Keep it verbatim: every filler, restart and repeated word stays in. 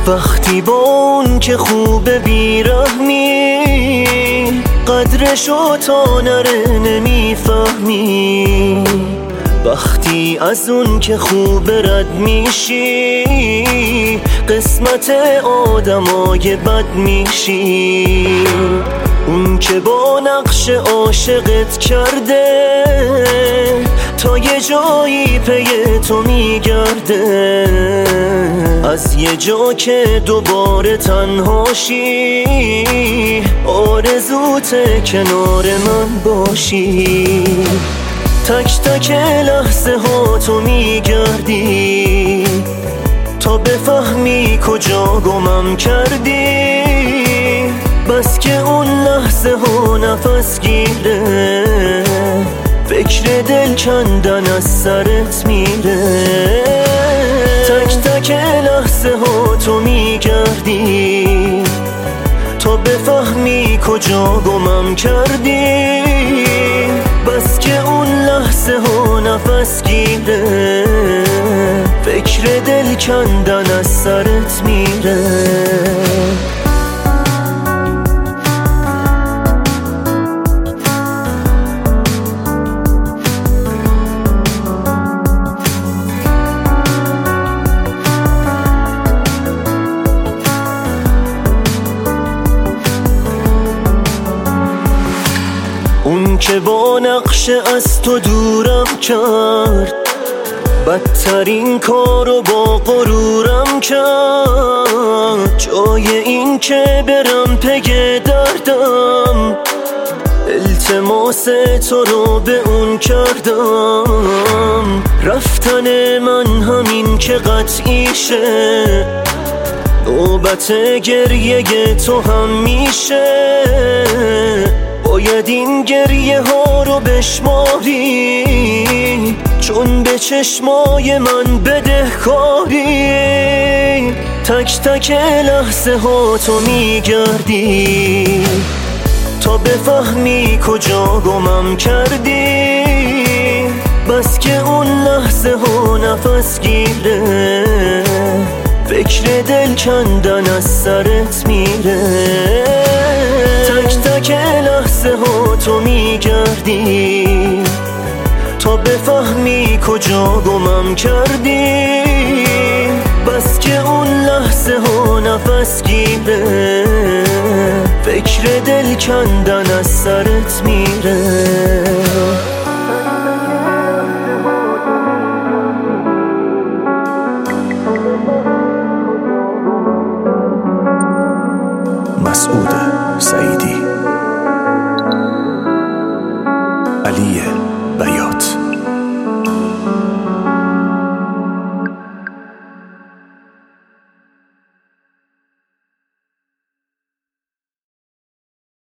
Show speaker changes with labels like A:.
A: وقتی با اون که خوب بیرحمی قدرشو تا نره نمیفهمی. وقتی از اون که خوب رد میشی قسمت آدمای بد میشی. اون که با نقش عاشقت کرده تا یه جایی پی تو میگرده، از یه جا که دوباره تنهاشی آرزوت کنار من باشی. تک تک لحظه ها تو میگردی تا بفهمی کجا گمم کردی. بس که اون لحظه ها نفس گیره، فکر دل کندن از سرت میره. تک تک لحظه ها تو میگردی تا بفهمی کجا گمم کردی. بس که اون لحظه ها نفس گیره، فکر دل کندن از سرت میره. اون که با نقش از تو دورم کرد، بدترین کارو با غرورم کرد. جای این که برم پی دردم التماس تو رو به اون کردم. رفتن من همین که قطعیشه، نوبت گریه تو هم میشه. باید این گریه ها رو بشماری، چون به چشمای من بدهکاری. تک تک لحظه ها تو میگردی تا بفهمی کجا گمم کردی. بس که اون لحظه ها نفس گیره، فکر دل کندن از سرت میره. تک تک لحظه ها تو میگردی تا بفهمی کجا گمم کردی. بس که اون لحظه ها نفس گیره، فکر دل کندن از سرت میره.